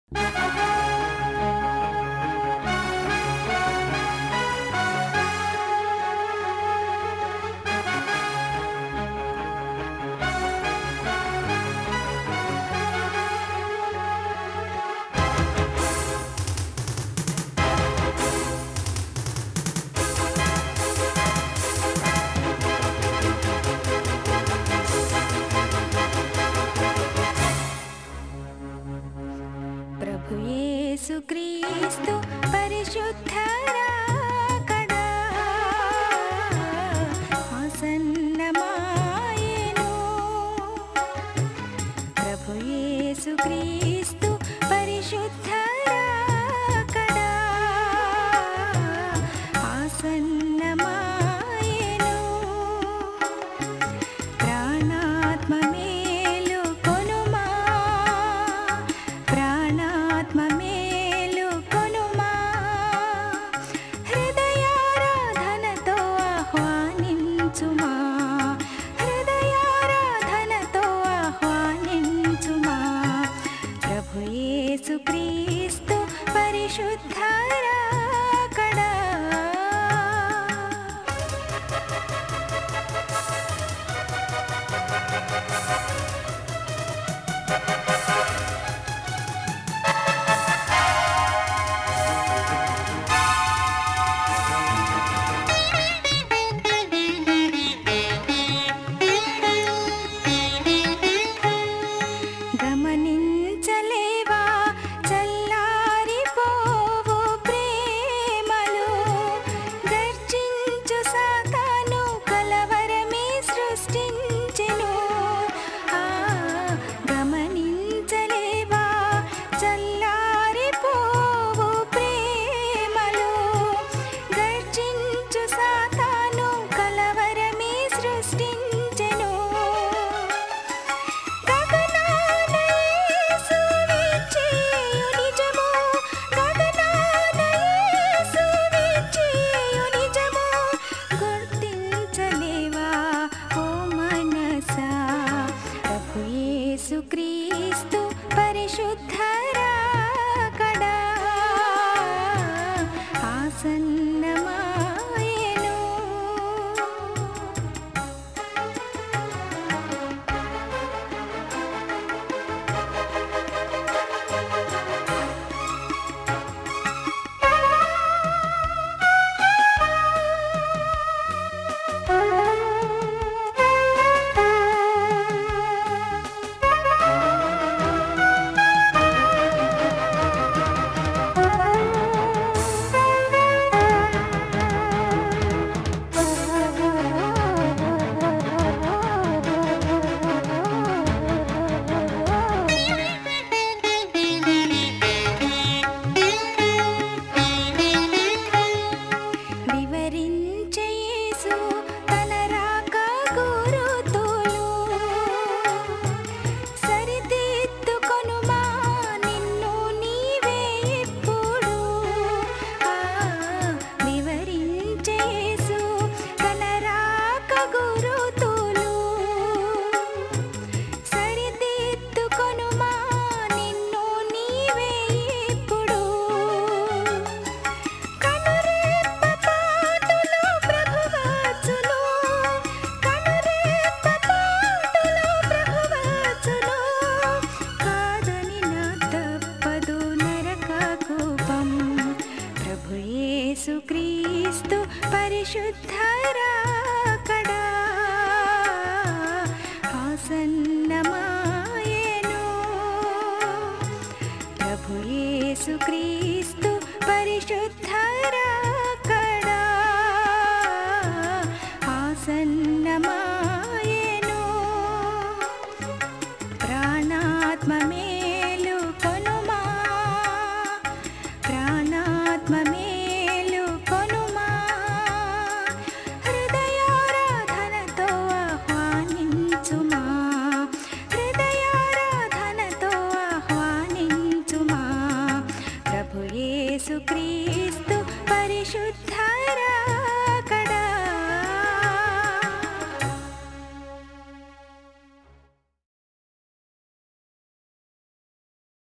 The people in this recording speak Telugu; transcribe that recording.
ప్రభు యేసుక్రీస్తు పరిశుద్ధ రాకడా ఆసన్నమాయెను. ప్రభు యేసుక్రీస్తు పరిశుద్ధ రాకడా ఆసన్నమాయెను. ప్రాణాత్మ మేలుకొనుమా, ప్రాణాత్మ మేలుకొనుమా, హృదయారాధనతో ఆహ్వానించుమా, హృదయారాధనతో ఆహ్వానించుమా. ప్రభు యేసుక్రీస్తు పరిశుద్ధ రాకడా. గమనించలేవా చల్లారిపోవు ప్రేమలో, గర్జించు సాతాను కలవరమే సృష్టించెను. గమనించలేవా చల్లారిపోవు ప్రేమలో, గర్జించు సాతాను కలవరమే సృష్టించెను. గగనాన యేసు వీచేయు నిజము, గగనాన యేసు వీచేయు నిజము, గుర్తించలేవా ఓ మనసా. ప్రభు యేసుక్రీస్తు పరిశుద్ధ రాకడా ఆసన్నమాయెను. వివరించే యేసు తన రాక గురుతులు, సరిదిద్దుకొనుమా నిన్ను నీవే ఇప్పుడు. వివరించే యేసు తన రాక గురుతులు, సరిదిద్దుకొనుమా నిన్ను నీవే ఇప్పుడు. కనురెప్ప పాటులో ప్రభువచ్చును, కనురెప్ప పాటులో ప్రభువచ్చును, కాదని నా తప్పదు నరక కూపం. ప్రభు యేసుక్రీస్తు పరిశుద్ధ రాకడా ఆసన్నమాయెను. ప్రభు యేసుక్రీస్తు పరిశుద్ధ